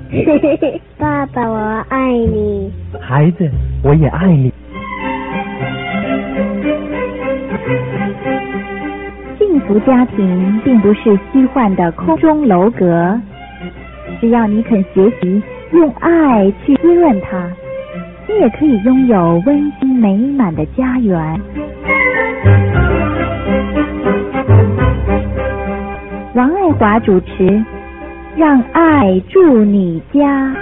爸爸，我爱你。 孩子，我也爱你。 幸福家庭并不是虚幻的空中楼阁，只要你肯学习用爱去滋润它，你也可以拥有温馨美满的家园。王爱华主持，让爱住你家。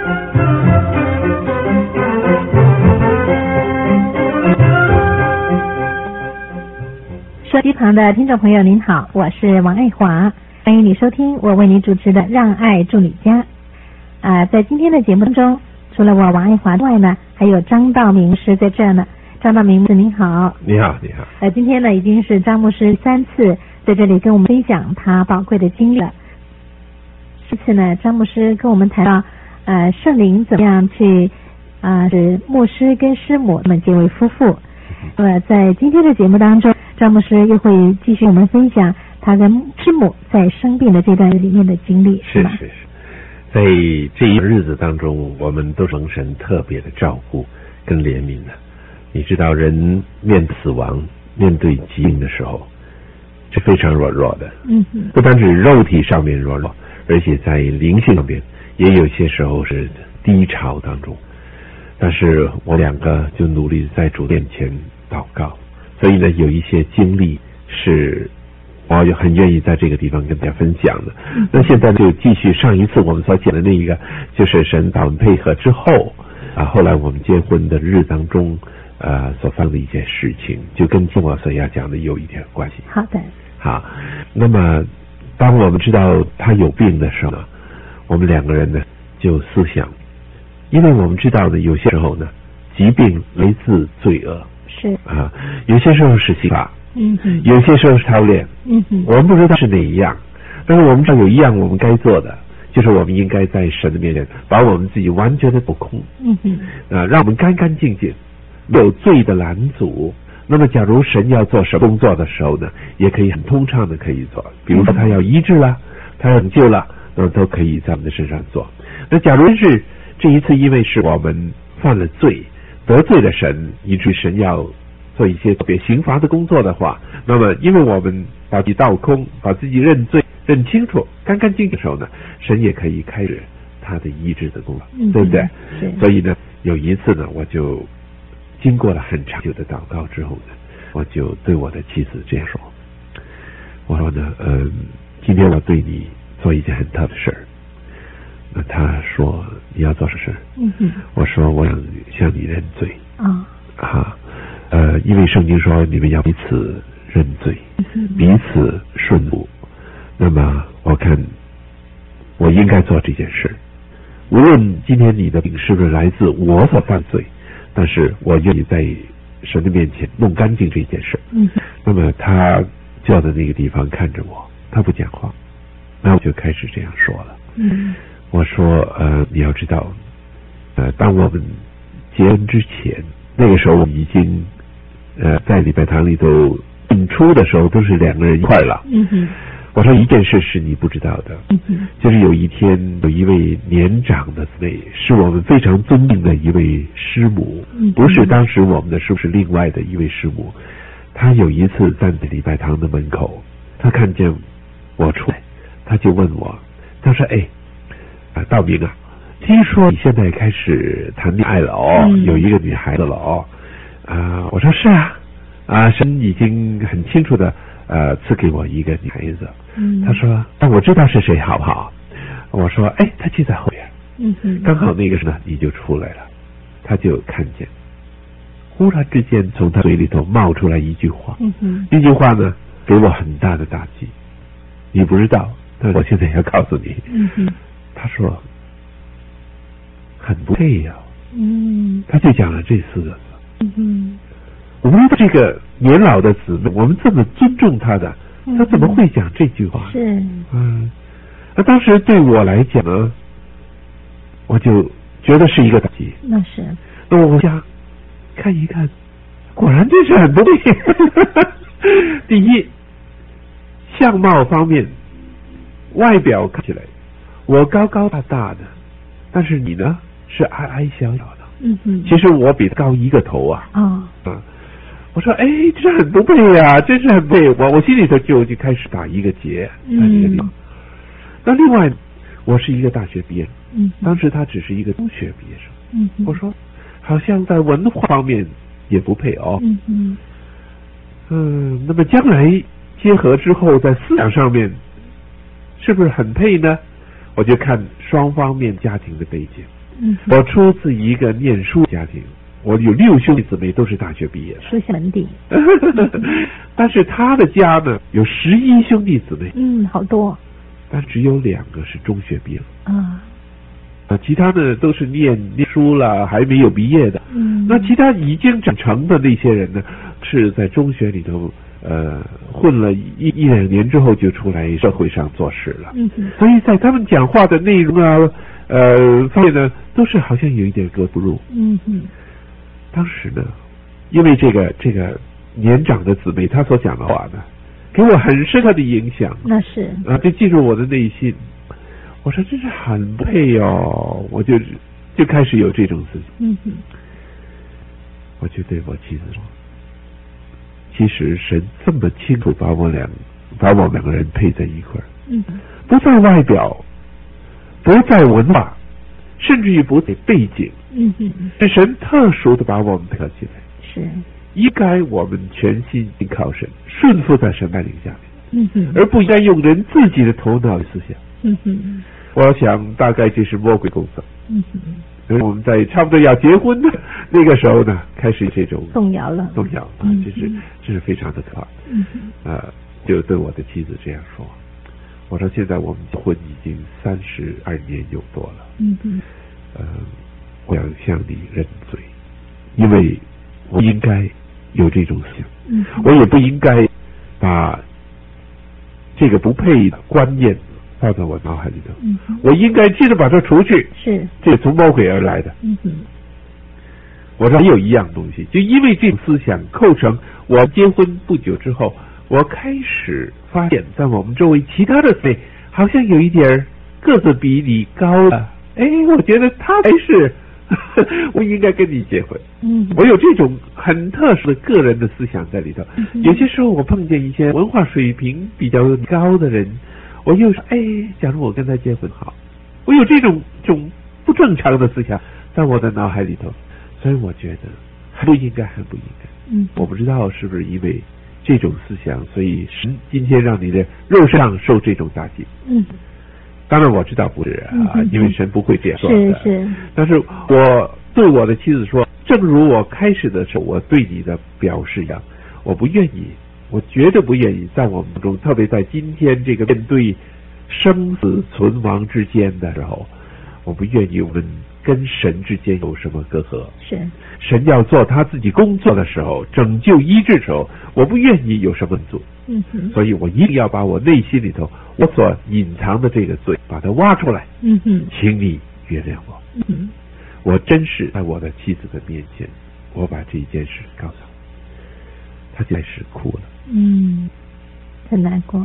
收机旁的听众朋友您好，我是王爱华，欢迎你收听我为你主持的让爱住你家。在今天的节目当中，除了我王爱华之外呢，还有张道明师在这儿呢。张道明牧师您好。 你好。 今天呢已经是张牧师3次在这里跟我们分享他宝贵的经历了。这次呢，张牧师跟我们谈到圣灵怎么样去使牧师跟师母们结为夫妇。那么在今天的节目当中，张牧师又会继续我们分享他跟师母在生病的这段里面的经历，是吗？ 是。在这一日子当中，我们都蒙神特别的照顾跟怜悯的。你知道，人面对死亡、面对疾病的时候，是非常软弱的。不单指肉体上面软弱，而且在灵性上面也有些时候是低潮当中。但是我两个就努力在主面前祷告，所以呢，有一些经历是我也很愿意在这个地方跟大家分享的。那现在就继续上一次我们所讲的那一个，就是神导配合之后后来我们结婚的日当中所发生的一件事情，就跟今晚所要讲的有一点关系。 好的。 好，那么当我们知道他有病的时候呢，我们两个人呢就思想，因为我们知道呢，有些时候呢，疾病来自罪恶， 是有些时候是刑罚，有些时候是操练，我们不知道是哪一样，但是我们知道有一样我们该做的，就是我们应该在神的面前把我们自己完全的不空，让我们干干净净，有罪的拦阻。那么假如神要做什么工作的时候呢，也可以很通畅的可以做，比如说他要医治了，他要拯救了，那么都可以在我们的身上做。那假如是这一次因为是我们犯了罪，得罪了神，以至于神要做一些特别刑罚的工作的话，那么因为我们把自己倒空，把自己认罪认清楚，干干净净的时候呢，神也可以开始他的医治的工作，对不对？所以呢，有一次呢，我就经过了很长久的祷告之后呢，我就对我的妻子这样说，我说呢，今天我对你做一件很特别的事儿。那他说你要做什么事？我说我想向你认罪。因为圣经说你们要彼此认罪，彼此顺服。那么我看我应该做这件事，无论今天你的病是不是来自我所犯罪，但是我愿意在神的面前弄干净这件事。那么他就在那个地方看着我，他不讲话，那我就开始这样说了。我说你要知道当我们结婚之前，那个时候我们已经在礼拜堂里头进出的时候都是两个人一块了。我说一件事是你不知道的，就是有一天有一位年长的姊妹，是我们非常尊敬的一位师母，不是当时我们的师母，是另外的一位师母。她有一次站在礼拜堂的门口，她看见我出来，她就问我，她说道明啊，听说你现在开始谈恋爱了有一个女孩子了我说是神已经很清楚的赐给我一个女孩子。他说但我知道是谁好不好？我说他就在后边。刚好那个时候你就出来了，他就看见，忽然之间从他嘴里头冒出来一句话，那句话呢给我很大的打击，你不知道，但我现在要告诉你。他说很不配呀。他就讲了这4个字。我们这个年老的姊妹，我们这么尊重她的，她怎么会讲这句话？ 是。 那当时对我来讲呢，我就觉得是一个打击。 那是。 那我想看一看，果然这是很不对。第一，相貌方面，外表看起来我高高大大的， 但是你呢是矮矮小小的。 其实我比他高1个头啊。我说这很不配啊，真是很配。我心里头就开始打一个结，在这个地方。那另外，我是一个大学毕业生，当时他只是一个中学毕业生。我说，好像在文化方面也不配哦。那么将来结合之后，在思想上面是不是很配呢？我就看双方面家庭的背景。我出自一个念书家庭。我有6兄弟姊妹都是大学毕业的， 书香门第。 但是他的家呢有11兄弟姊妹， 好多， 但只有2个是中学毕业其他的都是念书了还没有毕业的。那其他已经长成的那些人呢，是在中学里头混了1、2年之后就出来社会上做事了。所以在他们讲话的内容方面呢，都是好像有一点格不入。当时呢，因为这个年长的姊妹她所讲的话呢，给我很深刻的影响。 那是就进入我的内心。我说真是很不配哦，我就开始有这种思想。我就对我妻子说，其实神这么清楚把我们2个人配在一块儿，不在外表，不在文化，甚至于不在背景，是神特殊的把我们配合起来。 是应该我们全心靠神，顺服在神带领下面，而不应该用人自己的头脑的思想。我想大概这是魔鬼工作。所以我们在差不多要结婚的那个时候呢，开始这种动摇这是非常的可怕。就对我的妻子这样说，我说现在我们结婚已经32年有多了。我想向你认罪，因为我应该有这种思想，我也不应该把这个不配的观念放在我脑海里头，我应该记得把它除去。 是， 这从魔鬼而来的。我说还有一样东西，就因为这种思想构成，我结婚不久之后，我开始发现，在我们周围其他的姊妹好像有一点个子比你高了。我觉得他才是我应该跟你结婚。我有这种很特殊的个人的思想在里头。有些时候我碰见一些文化水平比较高的人，我又说假如我跟他结婚好，我有这种不正常的思想在我的脑海里头，所以我觉得很不应该。我不知道是不是因为这种思想，所以神今天让你的肉上受这种打击。当然我知道不是因为神不会这样做的。是。但是我对我的妻子说，正如我开始的时候我对你的表示一样，我不愿意，我绝对不愿意在我们中，特别在今天这个面对生死存亡之间的时候，我不愿意我们跟神之间有什么隔阂。 是。 神要做他自己工作的时候，拯救医治的时候，我不愿意有什么做。所以我一定要把我内心里头我所隐藏的这个罪把它挖出来。请你原谅我。我真是在我的妻子的面前，我把这一件事告诉她，她就开始哭了。 很难过。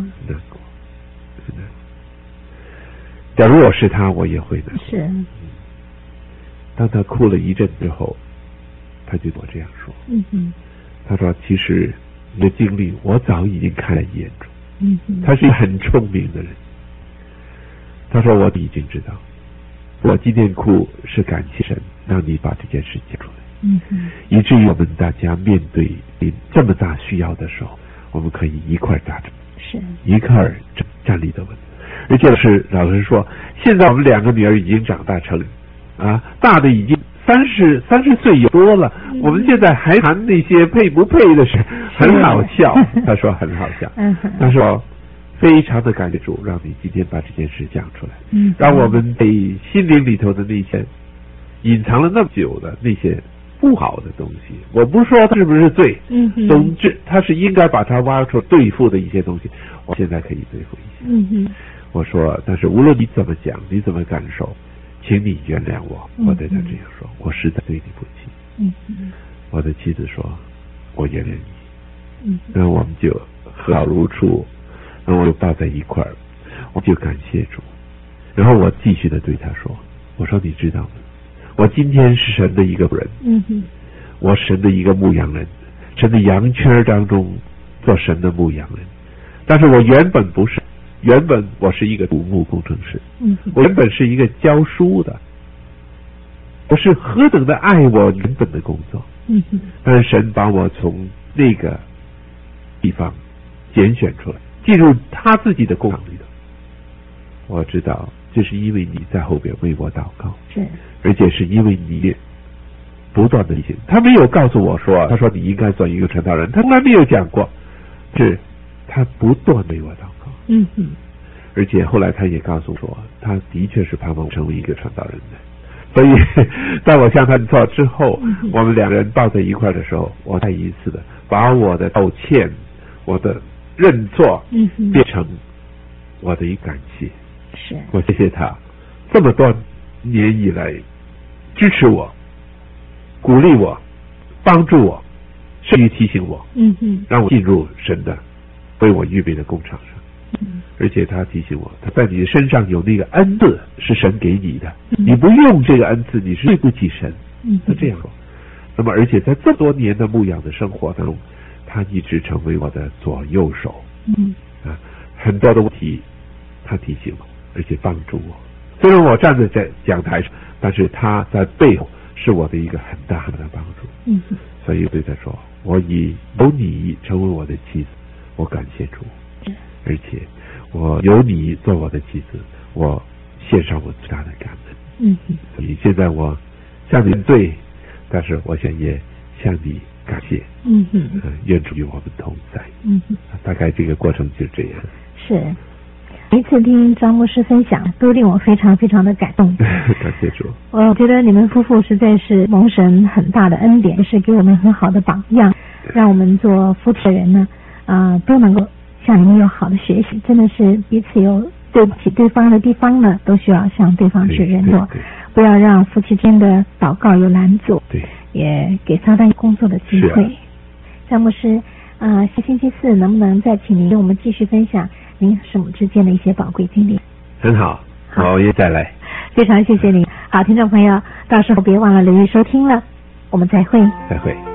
假如我是她，我也会难过。 是。 当她哭了一阵之后，她就对我这样说。她说其实你的经历我早已经看在眼中。她是一个很聪明的人。她说我已经知道，我今天哭是感谢神让你把这件事讲出来。以至于我们大家面对这么大需要的时候，我们可以一块站着， 是一块站立的稳。而且是老实说，现在我们2个女儿已经长大成人大的已经30岁有多了，我们现在还谈那些配不配的事，很好笑。他说很好笑。他说非常的感谢主，让你今天把这件事讲出来，让我们被心灵里头的那些隐藏了那么久的那些不好的东西，我不说它是不是罪，总之他是应该把它挖出对付的一些东西，我现在可以对付一下。我说但是无论你怎么讲，你怎么感受，请你原谅我。我对他这样说，我实在对你不起。我的妻子说我原谅你。然后我们就和好如初，然后我就抱在一块儿，我就感谢主。然后我继续的对他说， 我说你知道吗？我今天是神的一个人，我神的一个牧羊人，神的羊圈当中做神的牧羊人，但是我原本不是，原本我是一个土木工程师，我原本是一个教书的，我是何等的爱我原本的工作，但是神把我从那个地方拣选出来，进入他自己的工厂里头。我知道这是因为你在后边为我祷告， 是， 而且是因为你不断的提醒。他没有告诉我说，他说你应该做一个传道人，他从来没有讲过，是他不断为我祷告。而且后来他也告诉我说，他的确是盼望成为一个传道人的。所以在我向他认错之后，我们两人抱在一块的时候，我再一次的把我的道歉，我的认错变成我的一感谢。 是， 我谢谢他这么多年以来支持我、鼓励我、帮助我，甚至提醒我，让我进入神的为我预备的工厂上。而且他提醒我，他在你身上有那个恩赐是神给你的，你不用这个恩赐，你是对不起神。他这样说。那么而且在这么多年的牧养的生活当中，他一直成为我的左右手。很多的问题他提醒我，而且帮助我。虽然我站在讲台上，但是他在背后是我的一个很大的帮助。所以我对他说，我有你成为我的妻子，我感谢主。而且我有你做我的妻子，我献上我最大的感恩。所以现在我向你认罪，但是我想也向你感谢。愿主与我们同在。大概这个过程就这样。 是，每一次听张牧师分享，都令我非常非常的感动。 感谢主。 我觉得你们夫妇实在是蒙神很大的恩典，是给我们很好的榜样，让我们做夫妻的人呢，都能够向你们有好的学习。真的是彼此有对不起对方的地方呢，都需要向对方去认错，不要让夫妻间的祷告有拦阻，也给撒旦工作的机会。张牧师，星期四能不能再请您跟我们继续分享您和母之间的一些宝贵经历？ 很好，我也再来。 非常谢谢您。好，听众朋友，到时候别忘了留意收听了，我们再会。 再会。